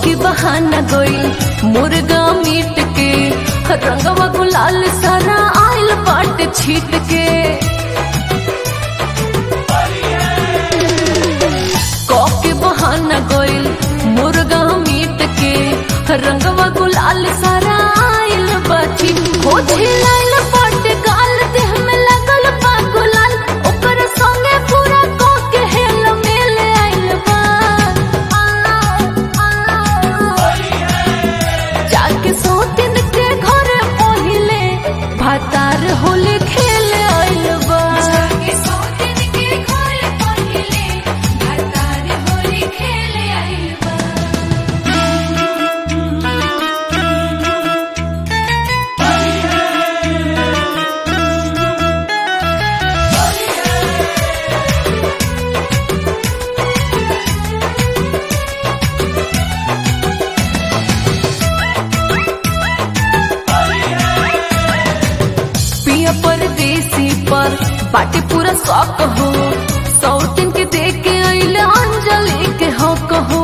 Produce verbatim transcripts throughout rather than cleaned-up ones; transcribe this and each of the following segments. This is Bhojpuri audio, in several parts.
के बहाना गइल मुर्गा मीट के रंगवा गुलाल सारा आइल बाट छीट के के बहाना गइल मुर्गा मीट के रंगवा गुलाल सारा आइल बाची हो छिलाइल बाट गाल देह में लगल बा गुलाल ओकर संगे पूरा को के हेल मेल आइल बा जाके सोतिन के घर पहिले भातार होली खेल आइल बा जाके सोतिन के घर पहिले भातार होली खेल आइल बा पिया परदेसी पर बाटे पूरा शौक हो सौतिन के देख के अइले अंजलि के हक हो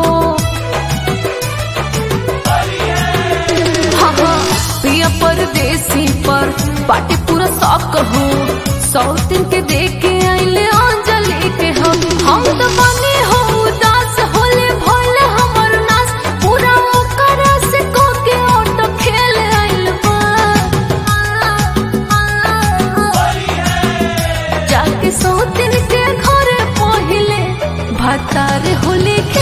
हाँ हाँ पिया परदेसी पर बाटे पूरा शौक हो सौतिन के देख के अइले अंजलि के हक हम तो बने हो उदास होले भोले हमर नास पूरा ओकर से को के ऑटो खेल आइल बा जाके सोतिन के घर पहिले भातार होली